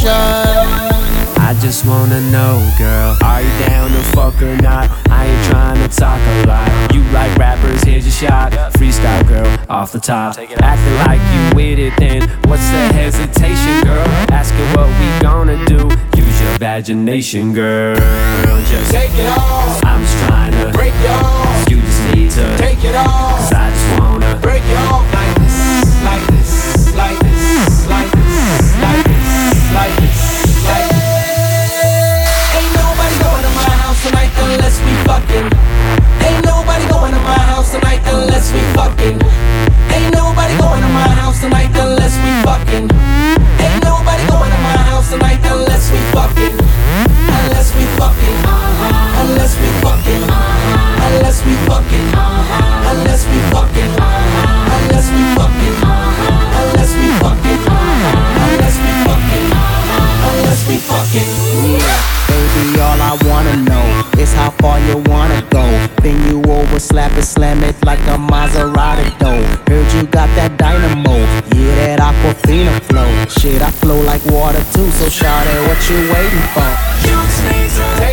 I just wanna know, girl, are you down to fuck or not? I ain't trying to talk a lot. You like rappers, here's your shot. Freestyle, girl, off the top. Acting like you with it, then what's the hesitation, girl? Asking what we gonna do. Use your imagination, girl. Just take it off. I'm just trying to break it off. You just need to take it off. 'Cause I just wanna break it off like this, like this, like this, like this, like this, like this, like this. Ain't nobody going to my house tonight unless we fucking. Ain't nobody going to my house tonight unless we fucking. Ain't nobody going to my house tonight unless we fucking. Ain't nobody going to my house tonight unless we fucking. Unless we fucking. Unless we fucking. Unless we fucking. Unless we fucking. Unless we fucking. Unless we fucking. Unless we fucking. Unless we fucking. Baby, all I wanna know is how far you wanna go. Then you over, slap it, slam it like a Maserati door. Heard you got that dynamo, yeah, that Aquafina flow. Shit, I flow like water too, so shout it, what you waiting for? You just need to take